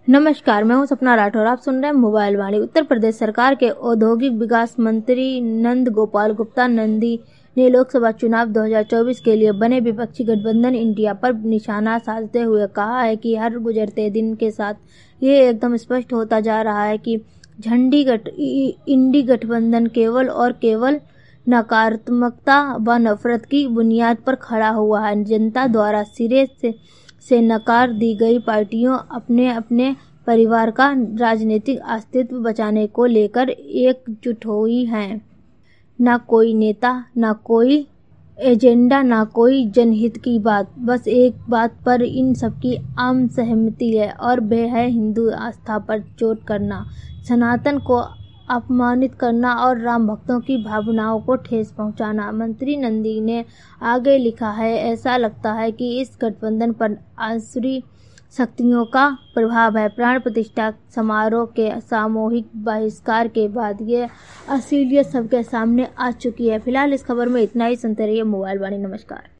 नमस्कार, मैं हूं सपना राठौर। आप सुन रहे हैं मोबाइल वाणी। उत्तर प्रदेश सरकार के औद्योगिक विकास मंत्री नंद गोपाल गुप्ता नंदी ने लोकसभा चुनाव 2024 के लिए बने विपक्षी गठबंधन इंडिया पर निशाना साधते हुए कहा है कि हर गुजरते दिन के साथ ये एकदम स्पष्ट होता जा रहा है कि इंडी गठबंधन केवल और केवल नकारात्मकता व नफरत की बुनियाद पर खड़ा हुआ है। जनता द्वारा सिरे से नकार दी गई पार्टियों अपने अपने परिवार का राजनीतिक अस्तित्व बचाने को लेकर एकजुट हुई हैं। ना कोई नेता, ना कोई एजेंडा, ना कोई जनहित की बात। बस एक बात पर इन सबकी आम सहमति है और वह है हिंदू आस्था पर चोट करना, सनातन को अपमानित करना और राम भक्तों की भावनाओं को ठेस पहुंचाना। मंत्री नंदी ने आगे लिखा है, ऐसा लगता है कि इस गठबंधन पर आसुरी शक्तियों का प्रभाव है। प्राण प्रतिष्ठा समारोह के सामूहिक बहिष्कार के बाद ये असलियत सबके सामने आ चुकी है। फिलहाल इस खबर में इतना ही। सुनते रहिए मोबाइल वाणी। नमस्कार।